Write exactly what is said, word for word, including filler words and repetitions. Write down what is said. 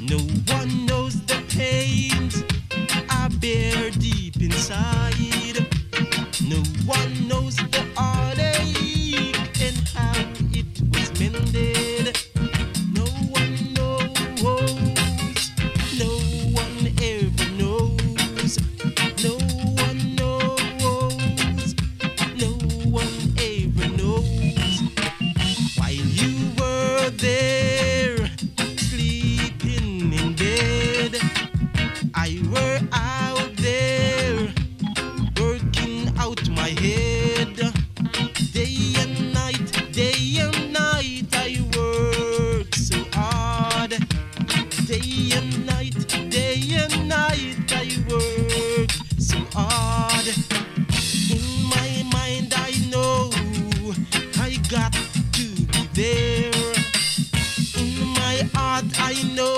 No one knows the pains I bear deep inside. No one knows the heartache and how it was mended. No one knows. No one ever knows. No one knows. No one ever knows. While you were there, sleeping in bed, I were out there, working out my head. Day and night, day and night, I work so hard. Day and night, day and night, I work so hard. In my mind, I know I got to be there. In my heart, I know